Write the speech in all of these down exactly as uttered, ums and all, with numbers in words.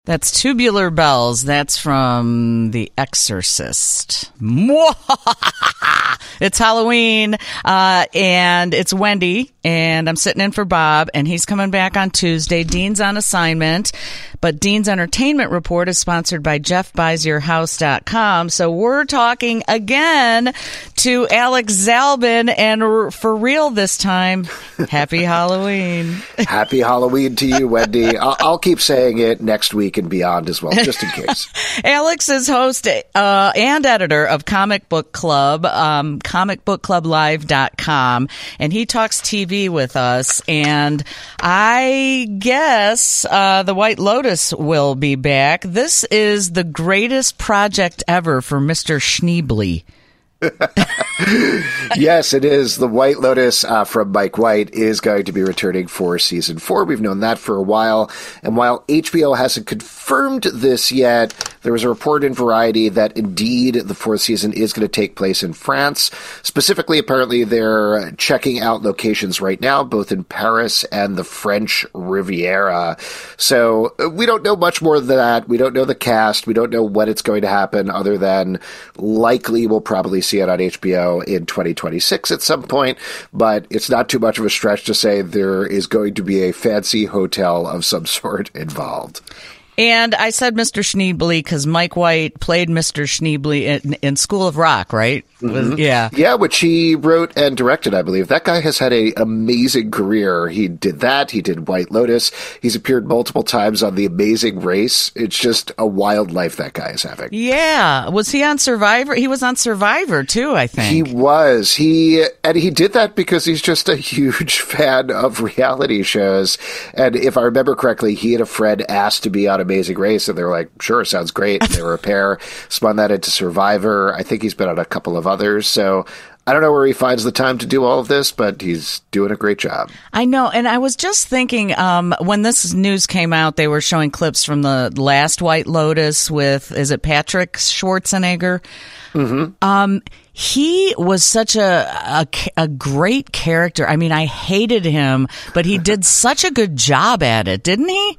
That's Tubular Bells. That's from The Exorcist. It's Halloween, uh, and it's Wendy, and I'm sitting in for Bob, and he's coming back on Tuesday. Dean's on assignment, but Dean's Entertainment Report is sponsored by Jeff Buys Your House dot com. So we're talking again to Alex Zalbin, and r- for real this time, happy Halloween. Happy Halloween to you, Wendy. I'll, I'll keep saying it next week and beyond as well, just in case. Alex is host uh, and editor of Comic Book Club, um, comic book club live dot com, and he talks T V with us. And I guess uh, the White Lotus will be back. This is the greatest project ever for Mister Schneebly. Yes, it is. The White Lotus uh, from Mike White is going to be returning for season four. We've known that for a while. And while H B O hasn't confirmed this yet, there was a report in Variety that indeed the fourth season is going to take place in France. Specifically, apparently, they're checking out locations right now, both in Paris and the French Riviera. So we don't know much more than that. We don't know the cast. We don't know when it's going to happen, other than likely we'll probably see it on H B O in twenty twenty-six at some point, but it's not too much of a stretch to say there is going to be a fancy hotel of some sort involved. And I said Mister Schneebly because Mike White played Mister Schneebly in, in School of Rock, right? Mm-hmm. Yeah. Yeah, which he wrote and directed, I believe. That guy has had an amazing career. He did that. He did White Lotus. He's appeared multiple times on The Amazing Race. It's just a wild life that guy is having. Yeah. Was he on Survivor? He was on Survivor, too, I think. He was. He And he did that because he's just a huge fan of reality shows. And if I remember correctly, he and a friend asked to be on Amazing Race, and they were like, sure, sounds great. And they were a pair, spun that into Survivor. I think he's been on a couple of others. So I don't know where he finds the time to do all of this, but he's doing a great job. I know. And I was just thinking, um, when this news came out, they were showing clips from the last White Lotus with, is it Patrick Schwarzenegger? Mm-hmm. Um, he was such a, a, a great character. I mean, I hated him, but he did such a good job at it, didn't he?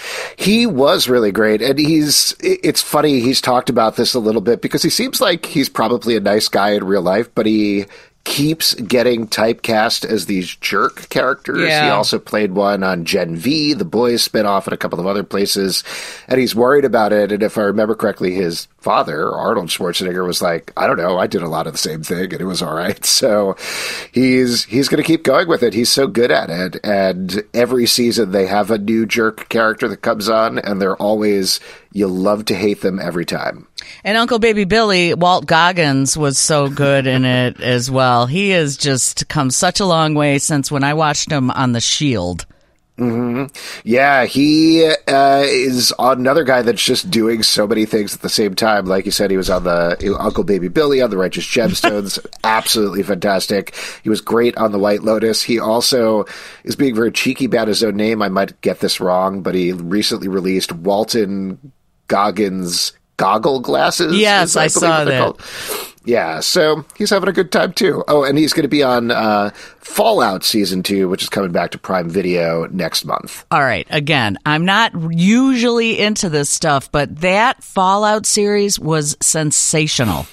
He was really great, and he's, it's funny, he's talked about this a little bit, because he seems like he's probably a nice guy in real life, but he keeps getting typecast as these jerk characters. Yeah. He also played one on Gen V, the Boys spinoff, and a couple of other places, and he's worried about it. And if I remember correctly, his father, Arnold Schwarzenegger, was like, I don't know, I did a lot of the same thing, and it was all right. So he's he's going to keep going with it. He's so good at it, and every season they have a new jerk character that comes on, and they're always, you love to hate them every time. And Uncle Baby Billy, Walt Goggins, was so good in it as well. He has just come such a long way since when I watched him on The Shield. Mm-hmm. Yeah, he uh, is another guy that's just doing so many things at the same time. Like you said, he was on the Uncle Baby Billy on The Righteous Gemstones. Absolutely fantastic. He was great on The White Lotus. He also is being very cheeky about his own name. I might get this wrong, but he recently released Walton Goggins goggle glasses. Yes, I, I saw that. Called. Yeah, so he's having a good time too. Oh, and he's going to be on uh, Fallout Season two, which is coming back to Prime Video next month. All right, again, I'm not usually into this stuff, but that Fallout series was sensational.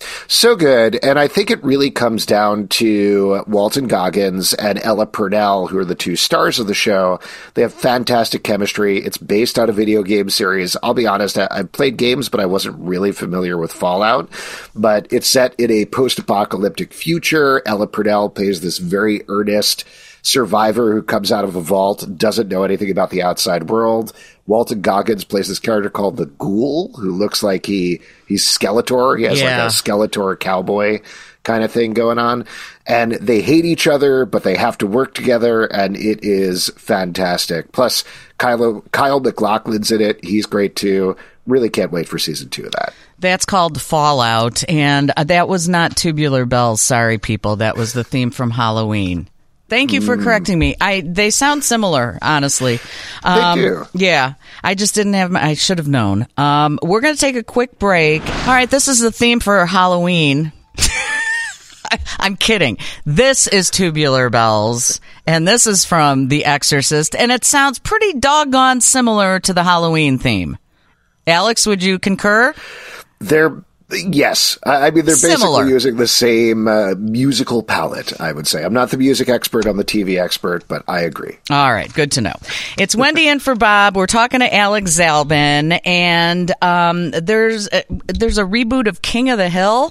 So good, and I think it really comes down to Walton Goggins and Ella Purnell, who are the two stars of the show. They have fantastic chemistry. It's based on a video game series. I'll be honest, I, I've played games, but I wasn't really familiar with Fallout. But it's set in a post-apocalyptic future. Ella Purnell plays this very earnest survivor who comes out of a vault, doesn't know anything about the outside world. Walton Goggins plays this character called the Ghoul, who looks like he he's Skeletor. He has yeah. like a Skeletor cowboy kind of thing going on. And they hate each other, but they have to work together, and it is fantastic. Plus, Kyle, Kyle MacLachlan's in it. He's great, too. Really can't wait for season two of that. That's called Fallout, and that was not Tubular Bells. Sorry, people. That was the theme from Halloween. Thank you for correcting me. I they sound similar, honestly. Um, they do. Yeah, I just didn't have. My, I should have known. Um, we're going to take a quick break. All right, this is the theme for Halloween. I'm kidding. This is Tubular Bells, and this is from The Exorcist, and it sounds pretty doggone similar to the Halloween theme. Alex, would you concur? They're Yes. I mean, they're Similar. basically using the same uh, musical palette, I would say. I'm not the music expert, I'm the T V expert, but I agree. All right. Good to know. It's Wendy in for Bob. We're talking to Alex Zalbin, and um, there's, a, there's a reboot of King of the Hill.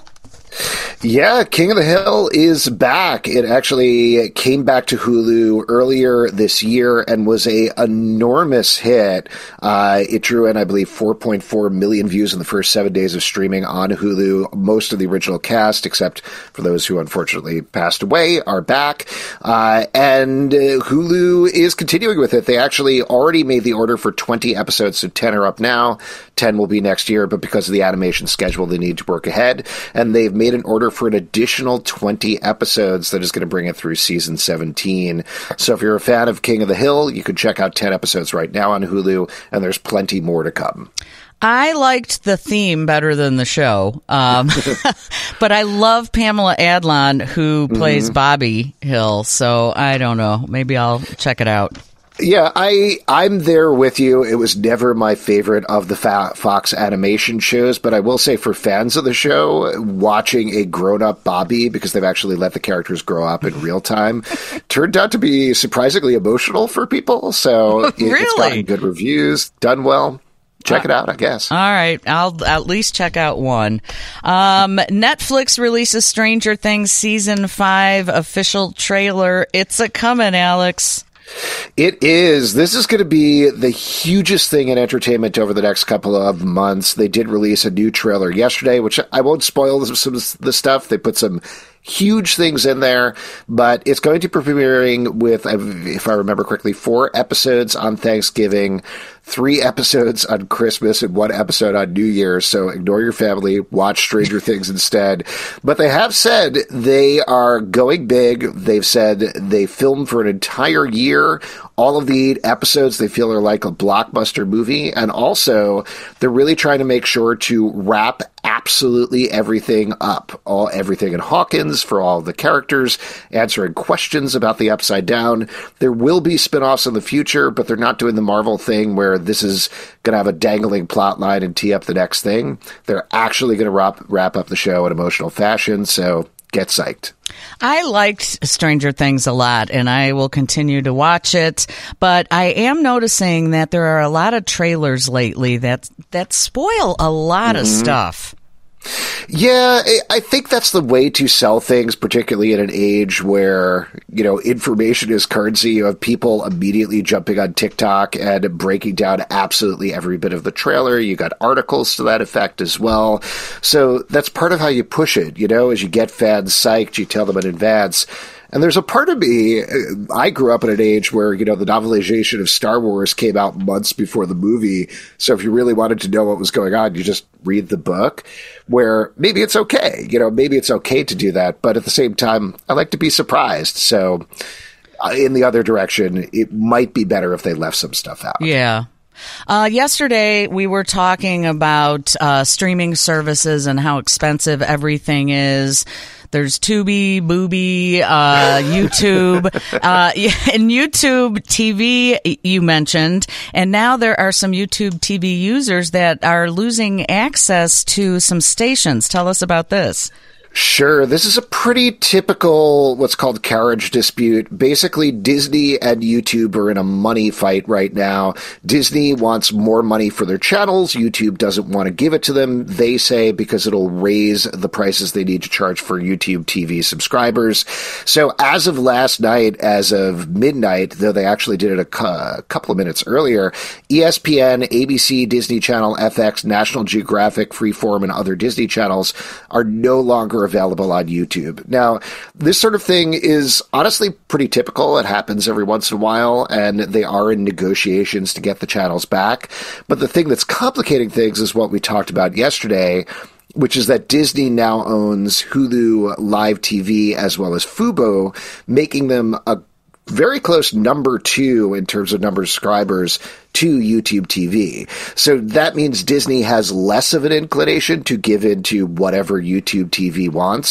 Yeah, King of the Hill is back. It actually came back to Hulu earlier this year and was a enormous hit. Uh, it drew in, I believe, four point four million views in the first seven days of streaming on Hulu. Most of the original cast, except for those who unfortunately passed away, are back. Uh, and uh, Hulu is continuing with it. They actually already made the order for twenty episodes, so ten are up now. ten will be next year, but because of the animation schedule, they need to work ahead. And they've made an order for an additional twenty episodes that is going to bring it through season seventeen. So if you're a fan of King of the Hill, you can check out ten episodes right now on Hulu, and there's plenty more to come. I liked the theme better than the show, um, but I love Pamela Adlon, who plays mm-hmm. Bobby Hill, so I don't know. Maybe I'll check it out. Yeah, I, I'm there with you. It was never my favorite of the Fa- Fox animation shows, but I will say for fans of the show, watching a grown-up Bobby, because they've actually let the characters grow up in real time, turned out to be surprisingly emotional for people. So it, really? It's gotten good reviews, done well. Check it out, I guess. All right. I'll at least check out one. Um, Netflix releases Stranger Things Season five official trailer. It's a coming, Alex. It is. This is going to be the hugest thing in entertainment over the next couple of months. They did release a new trailer yesterday, which I won't spoil some of the stuff. They put some huge things in there, but it's going to be premiering with, if I remember correctly, four episodes on Thanksgiving, three episodes on Christmas, and one episode on New Year's. So ignore your family, watch Stranger Things instead. But they have said they are going big. They've said they filmed for an entire year. All of the eight episodes they feel are like a blockbuster movie. And also, they're really trying to make sure to wrap absolutely everything up. All everything in Hawkins for all the characters, answering questions about the Upside Down. There will be spinoffs in the future, but they're not doing the Marvel thing where this is going to have a dangling plot line and tee up the next thing. They're actually going to wrap, wrap up the show in emotional fashion, so get psyched. I liked Stranger Things a lot, and I will continue to watch it, but I am noticing that there are a lot of trailers lately that that spoil a lot mm-hmm. of stuff. Yeah, I think that's the way to sell things, particularly in an age where, you know, information is currency. You have people immediately jumping on TikTok and breaking down absolutely every bit of the trailer. You got articles to that effect as well. So that's part of how you push it, you know, as you get fans psyched, you tell them in advance. And there's a part of me, I grew up at an age where, you know, the novelization of Star Wars came out months before the movie. So if you really wanted to know what was going on, you just read the book, where maybe it's okay. You know, maybe it's okay to do that. But at the same time, I like to be surprised. So uh, in the other direction, it might be better if they left some stuff out. Yeah. Uh, yesterday, we were talking about uh, streaming services and how expensive everything is. There's Tubi, Booby, uh, YouTube, uh, and YouTube T V you mentioned. And now there are some YouTube T V users that are losing access to some stations. Tell us about this. Sure. This is a pretty typical what's called carriage dispute. Basically, Disney and YouTube are in a money fight right now. Disney wants more money for their channels. YouTube doesn't want to give it to them, they say, because it'll raise the prices they need to charge for YouTube T V subscribers. So as of last night, as of midnight, though they actually did it a, cu- a couple of minutes earlier, E S P N, A B C, Disney Channel, F X, National Geographic, Freeform, and other Disney channels are no longer available on YouTube. Now, this sort of thing is honestly pretty typical. It happens every once in a while, and they are in negotiations to get the channels back. But the thing that's complicating things is what we talked about yesterday, which is that Disney now owns Hulu Live T V as well as Fubo, making them a very close number two in terms of number of subscribers to YouTube T V. So that means Disney has less of an inclination to give in to whatever YouTube T V wants.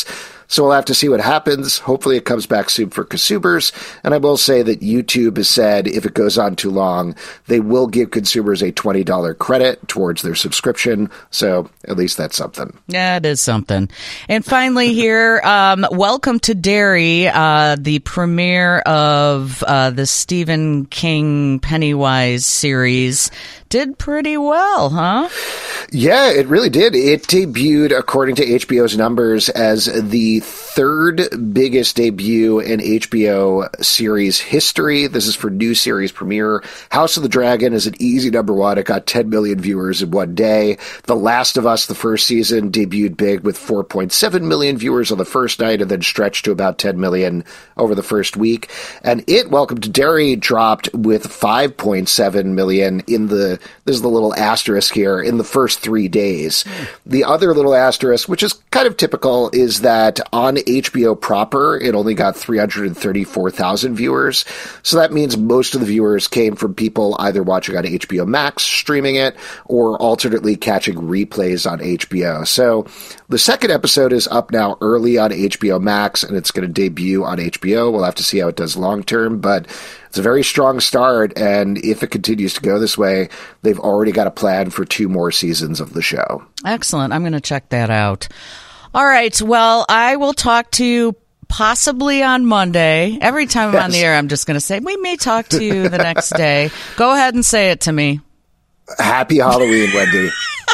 So we'll have to see what happens. Hopefully it comes back soon for consumers. And I will say that YouTube has said if it goes on too long, they will give consumers a twenty dollars credit towards their subscription. So at least that's something. Yeah, it is something. And finally here, um, Welcome to Derry, uh, the premiere of uh, the Stephen King Pennywise series, did pretty well, huh? Yeah, it really did. It debuted, according to H B O's numbers, as the third biggest debut in H B O series history. This is for new series premiere. House of the Dragon is an easy number one. It got ten million viewers in one day. The Last of Us, the first season, debuted big with four point seven million viewers on the first night and then stretched to about ten million over the first week. And it, Welcome to Derry, dropped with five point seven million in the, this is the little asterisk here, in the first three days. Mm. The other little asterisk, which is kind of typical, is that on H B O proper, it only got three hundred thirty-four thousand viewers. So that means most of the viewers came from people either watching on H B O Max, streaming it, or alternately catching replays on H B O. So the second episode is up now early on H B O Max, and it's going to debut on H B O. We'll have to see how it does long term, but it's a very strong start, and if it continues to go this way, they've already got a plan for two more seasons of the show. Excellent. I'm going to check that out. All right. Well, I will talk to you possibly on Monday. Every time I'm yes. on the air, I'm just going to say, we may talk to you the next day. Go ahead and say it to me. Happy Halloween, Wendy.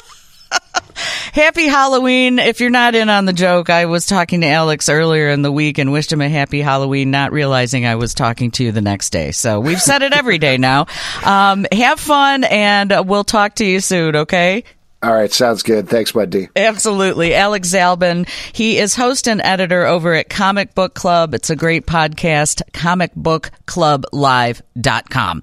Happy Halloween. If you're not in on the joke, I was talking to Alex earlier in the week and wished him a happy Halloween, not realizing I was talking to you the next day. So we've said it every day now. Um, have fun, and we'll talk to you soon, okay? All right, sounds good. Thanks, Wendy. Absolutely. Alex Zalben, he is host and editor over at Comic Book Club. It's a great podcast, comic book club live dot com.